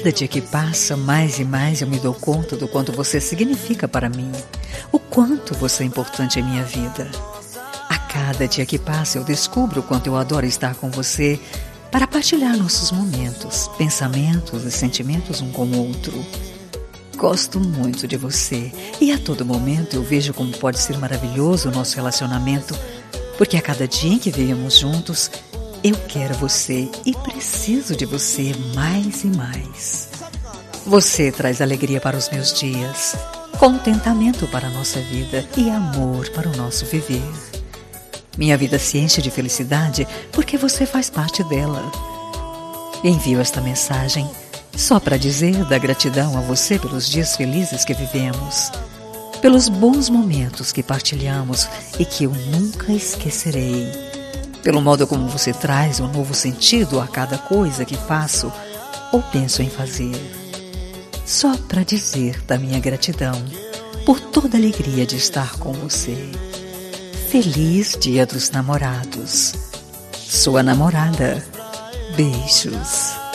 cada dia que passa, mais e mais eu me dou conta do quanto você significa para mim, o quanto você é importante em minha vida. A cada dia que passa eu descubro o quanto eu adoro estar com você para partilhar nossos momentos, pensamentos e sentimentos um com o outro. Gosto muito de você e a todo momento eu vejo como pode ser maravilhoso o nosso relacionamento, porque a cada dia em que vivemos juntos, eu quero você e preciso de você mais e mais. Você traz alegria para os meus dias, contentamento para a nossa vida e amor para o nosso viver. Minha vida se enche de felicidade porque você faz parte dela. Envio esta mensagem só para dizer da gratidão a você pelos dias felizes que vivemos, pelos bons momentos que partilhamos e que eu nunca esquecerei, pelo modo como você traz um novo sentido a cada coisa que faço ou penso em fazer. Só para dizer da minha gratidão por toda a alegria de estar com você. Feliz Dia dos Namorados. Sua namorada. Beijos.